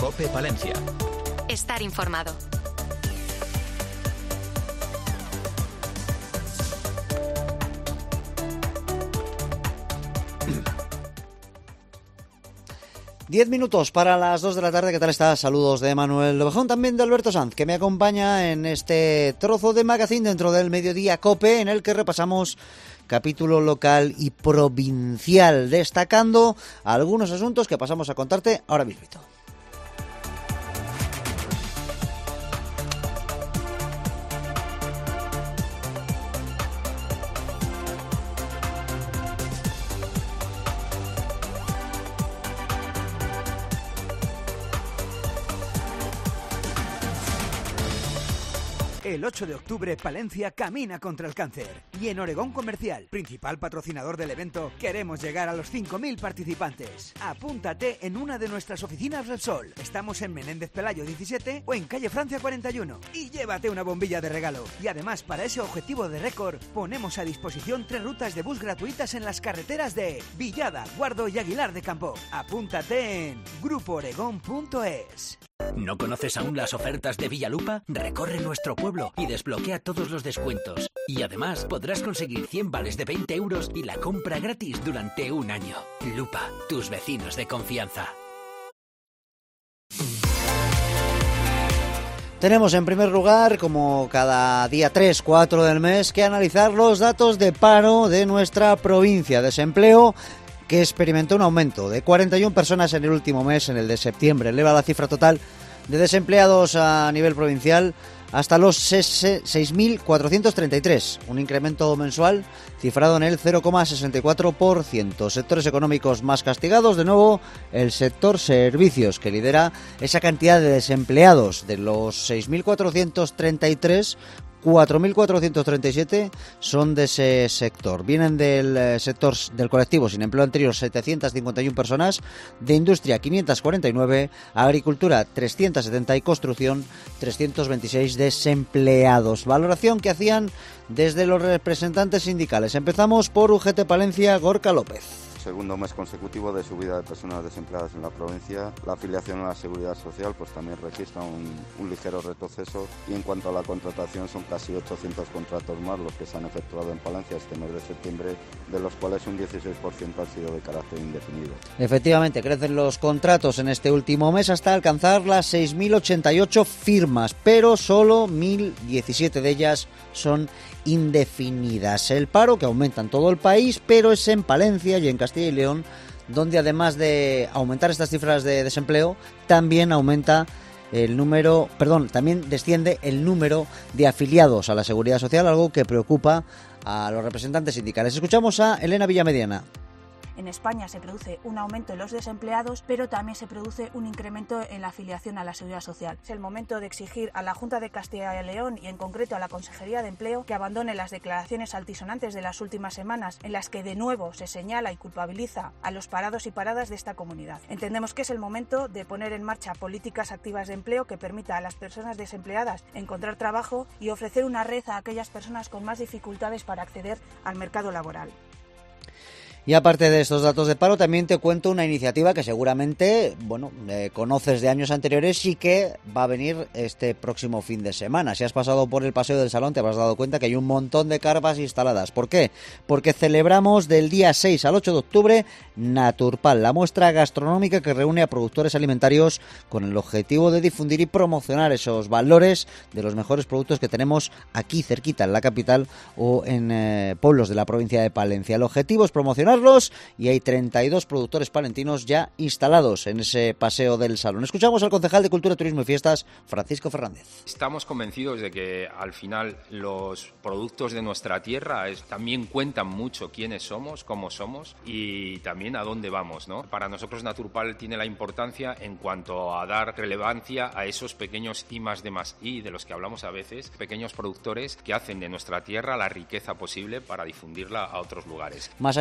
COPE Palencia. Estar informado. Diez minutos para las 2 de la tarde. ¿Qué tal estás? Saludos de Manuel Lobejón, también de Alberto Sanz, que me acompaña en este trozo de magazine dentro del Mediodía COPE, en el que repasamos capítulo local y provincial, destacando algunos asuntos que pasamos a contarte ahora mismo. El 8 de octubre, Palencia camina contra el cáncer. Y en Oregón Comercial, principal patrocinador del evento, queremos llegar a los 5.000 participantes. Apúntate en una de nuestras oficinas Repsol. Estamos en Menéndez Pelayo 17 o en calle Francia 41. Y llévate una bombilla de regalo. Y además, para ese objetivo de récord, ponemos a disposición 3 rutas de bus gratuitas en las carreteras de Villada, Guardo y Aguilar de Campo. Apúntate en grupooregón.es. ¿No conoces aún las ofertas de Villalupa? Recorre nuestro pueblo y desbloquea todos los descuentos. Y además podrás conseguir 100 vales de 20 euros y la compra gratis durante un año. Lupa, tus vecinos de confianza. Tenemos en primer lugar, como cada día 3-4 del mes, que analizar los datos de paro de nuestra provincia. Desempleo que experimentó un aumento de 41 personas en el último mes, en el de septiembre. Eleva la cifra total de desempleados a nivel provincial hasta los 6.433, un incremento mensual cifrado en el 0,64%. Sectores económicos más castigados, de nuevo, el sector servicios, que lidera esa cantidad de desempleados. De los 6.433, 4.437 son de ese sector. Vienen del sector del colectivo sin empleo anterior 751 personas, de industria 549, agricultura 370 y construcción 326 desempleados. Valoración que hacían desde los representantes sindicales. Empezamos por UGT Palencia, Gorka López. Segundo mes consecutivo de subida de personas desempleadas en la provincia. La afiliación a la Seguridad Social pues también registra un ligero retroceso, y en cuanto a la contratación son casi 800 contratos más los que se han efectuado en Palencia este mes de septiembre, de los cuales un 16% han sido de carácter indefinido. Efectivamente, crecen los contratos en este último mes hasta alcanzar las 6.088 firmas, pero solo 1.017 de ellas son indefinidas. El paro que aumenta en todo el país, pero es en Palencia y en Castilla y León donde, además de aumentar estas cifras de desempleo, también también desciende el número de afiliados a la Seguridad Social, algo que preocupa a los representantes sindicales. Escuchamos a Elena Villamediana. En España se produce un aumento en los desempleados, pero también se produce un incremento en la afiliación a la Seguridad Social. Es el momento de exigir a la Junta de Castilla y León, y en concreto a la Consejería de Empleo, que abandone las declaraciones altisonantes de las últimas semanas, en las que de nuevo se señala y culpabiliza a los parados y paradas de esta comunidad. Entendemos que es el momento de poner en marcha políticas activas de empleo que permita a las personas desempleadas encontrar trabajo y ofrecer una red a aquellas personas con más dificultades para acceder al mercado laboral. Y aparte de estos datos de paro, también te cuento una iniciativa que seguramente, conoces de años anteriores y que va a venir este próximo fin de semana. Si has pasado por el Paseo del Salón, te habrás dado cuenta que hay un montón de carpas instaladas. ¿Por qué? Porque celebramos del día 6 al 8 de octubre Naturpal, la muestra gastronómica que reúne a productores alimentarios con el objetivo de difundir y promocionar esos valores de los mejores productos que tenemos aquí cerquita, en la capital o en pueblos de la provincia de Palencia. El objetivo es promocionar, y hay 32 productores palentinos ya instalados en ese Paseo del Salón. Escuchamos al concejal de Cultura, Turismo y Fiestas, Francisco Fernández. Estamos convencidos de que al final los productos de nuestra tierra también cuentan mucho quiénes somos, cómo somos y también a dónde vamos, ¿no? Para nosotros Naturpal tiene la importancia en cuanto a dar relevancia a esos pequeños I+D+I de los que hablamos a veces, pequeños productores que hacen de nuestra tierra la riqueza posible para difundirla a otros lugares. Más allá de poder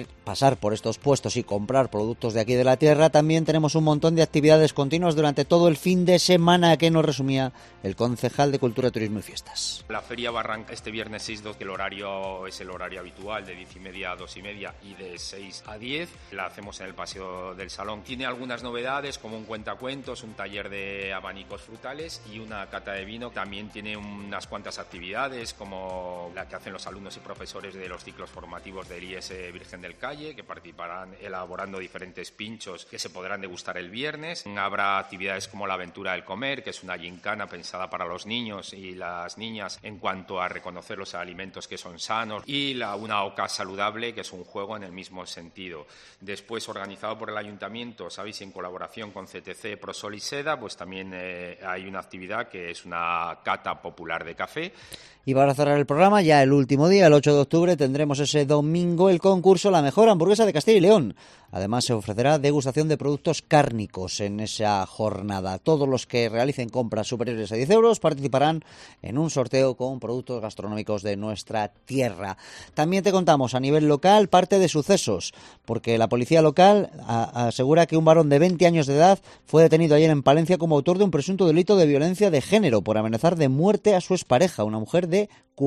poder pasar por estos puestos y comprar productos de aquí de la tierra, también tenemos un montón de actividades continuas durante todo el fin de semana que nos resumía el concejal de Cultura, Turismo y Fiestas. La feria va a arrancar este viernes 6-2, que el horario es el horario habitual, de 10:30 a 2:30 y de 6 a 10. La hacemos en el Paseo del Salón. Tiene algunas novedades, como un cuentacuentos, un taller de abanicos frutales y una cata de vino. También tiene unas cuantas actividades, como la que hacen los alumnos y profesores de los ciclos formativos del IES Virgen del Calle, que participarán elaborando diferentes pinchos que se podrán degustar el viernes. Habrá actividades como la aventura del comer, que es una gincana pensada para los niños y las niñas en cuanto a reconocer los alimentos que son sanos, y una oca saludable, que es un juego en el mismo sentido. Después, organizado por el Ayuntamiento, sabéis, en colaboración con CTC, Prosol y Seda, pues también hay una actividad que es una cata popular de café. Y para cerrar el programa, ya el último día, el 8 de octubre, tendremos ese domingo el concurso La Mejor Hamburguesa de Castilla y León. Además, se ofrecerá degustación de productos cárnicos en esa jornada. Todos los que realicen compras superiores a 10 euros participarán en un sorteo con productos gastronómicos de nuestra tierra. También te contamos a nivel local parte de sucesos, porque la policía local asegura que un varón de 20 años de edad fue detenido ayer en Palencia como autor de un presunto delito de violencia de género por amenazar de muerte a su expareja, una mujer de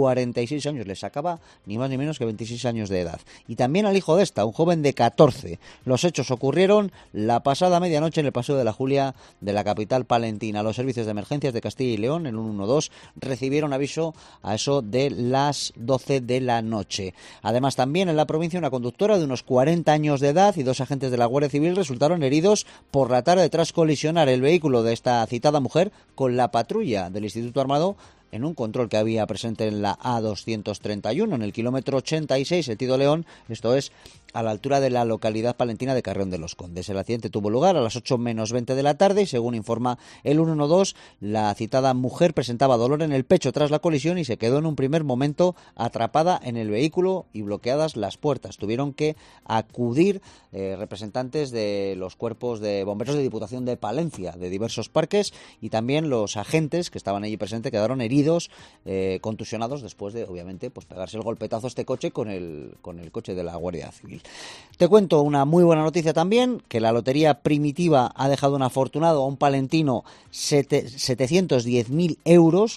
46 años. Le sacaba ni más ni menos que 26 años de edad. Y también al hijo de esta, un joven de 14. Los hechos ocurrieron la pasada medianoche en el Paseo de la Julia de la capital palentina. Los servicios de emergencias de Castilla y León, el 112, recibieron aviso a eso de las 12 de la noche. Además, también en la provincia, una conductora de unos 40 años de edad y 2 agentes de la Guardia Civil resultaron heridos por la tarde tras colisionar el vehículo de esta citada mujer con la patrulla del Instituto Armado en un control que había presente en la A231, en el kilómetro 86, sentido León, esto es a la altura de la localidad palentina de Carrión de los Condes. El accidente tuvo lugar a las 8 menos 20 de la tarde y, según informa el 112, la citada mujer presentaba dolor en el pecho tras la colisión y se quedó en un primer momento atrapada en el vehículo y bloqueadas las puertas. Tuvieron que acudir representantes de los cuerpos de bomberos de Diputación de Palencia, de diversos parques, y también los agentes que estaban allí presentes quedaron heridos, contusionados, después de, obviamente, pues pegarse el golpetazo a este coche con el coche de la Guardia Civil. Te cuento una muy buena noticia también, que la Lotería Primitiva ha dejado un afortunado, a un palentino, 710.000 euros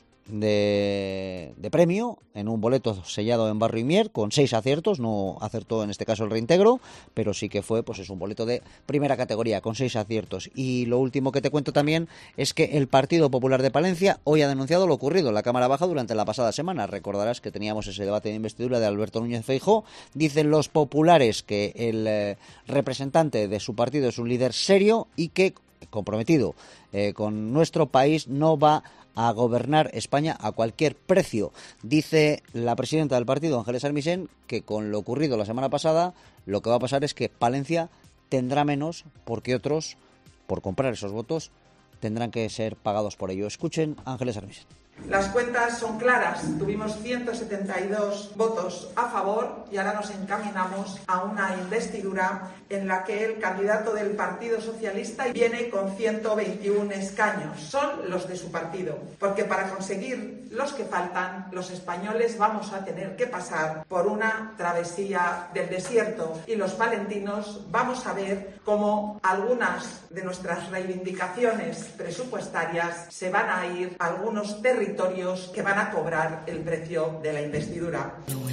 de premio en un boleto sellado en Barrio Imier con 6 aciertos. No acertó en este caso el reintegro, pero sí que fue, pues es un boleto de primera categoría con 6 aciertos. Y lo último que te cuento también es que el Partido Popular de Palencia hoy ha denunciado lo ocurrido en la Cámara Baja durante la pasada semana. Recordarás que teníamos ese debate de investidura de Alberto Núñez Feijóo. Dicen los populares que el representante de su partido es un líder serio y que, comprometido con nuestro país, no va a gobernar España a cualquier precio. Dice la presidenta del partido, Ángeles Armisen, que con lo ocurrido la semana pasada, lo que va a pasar es que Palencia tendrá menos porque otros, por comprar esos votos, tendrán que ser pagados por ello. Escuchen a Ángeles Armisen. Las cuentas son claras, tuvimos 172 votos a favor y ahora nos encaminamos a una investidura en la que el candidato del Partido Socialista viene con 121 escaños. Son los de su partido, porque para conseguir los que faltan, los españoles vamos a tener que pasar por una travesía del desierto y los palentinos vamos a ver cómo algunas de nuestras reivindicaciones presupuestarias se van a ir a algunos territorios que van a cobrar el precio de la investidura.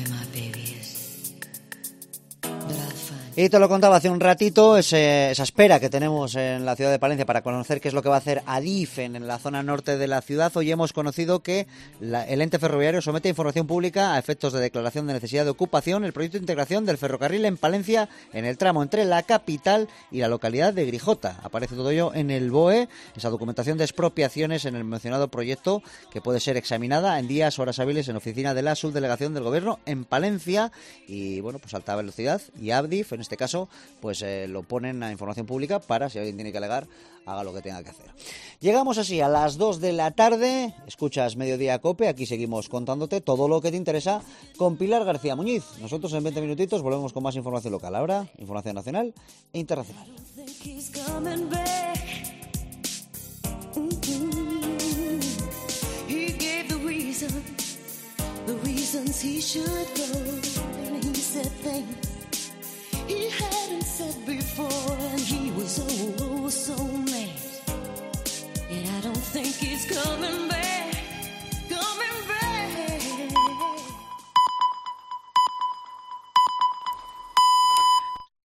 Y te lo contaba hace un ratito, esa espera que tenemos en la ciudad de Palencia para conocer qué es lo que va a hacer Adif en la zona norte de la ciudad. Hoy hemos conocido que el ente ferroviario somete a información pública, a efectos de declaración de necesidad de ocupación, el proyecto de integración del ferrocarril en Palencia en el tramo entre la capital y la localidad de Grijota. Aparece todo ello en el BOE, esa documentación de expropiaciones en el mencionado proyecto, que puede ser examinada en días, horas hábiles en oficina de la subdelegación del Gobierno en Palencia. Y bueno, pues alta velocidad y Adif, en este caso, pues lo ponen a información pública para, si alguien tiene que alegar, haga lo que tenga que hacer. Llegamos así a las 2 de la tarde, escuchas Mediodía Cope, aquí seguimos contándote todo lo que te interesa con Pilar García Muñiz. Nosotros en 20 minutitos volvemos con más información local, ahora información nacional e internacional. The reasons he should go, and he said things